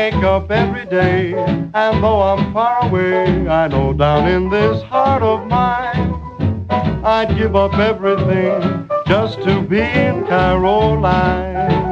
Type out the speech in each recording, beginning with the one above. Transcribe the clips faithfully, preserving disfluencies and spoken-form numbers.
wake up every day, and though I'm far away, I know down in this heart of mine, I'd give up everything just to be in Caroline.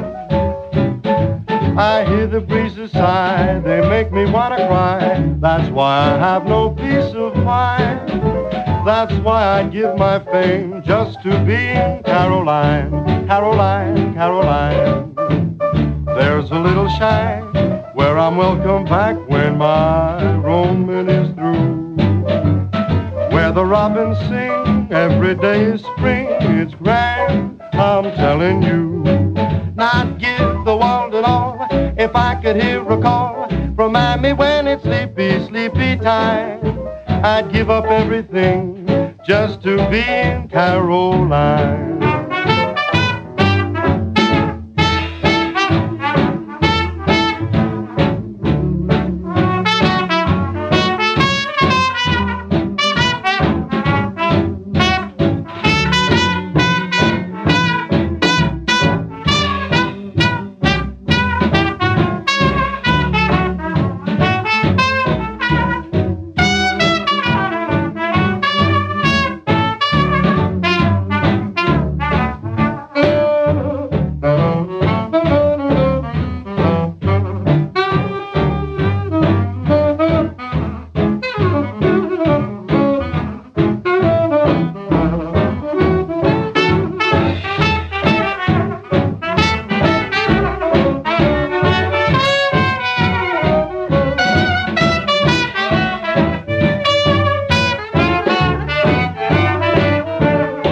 I hear the breezes sigh, they make me want to cry. That's why I have no peace of mind. That's why I'd give my fame just to be in Caroline, Caroline, Caroline. There's a little shack where I'm welcome back when my roaming is through, where the robins sing, every day is spring. It's grand, I'm telling you. Now I'd give the world and all if I could hear a call from Mammy when it's sleepy, sleepy time. I'd give up everything just to be in Caroline.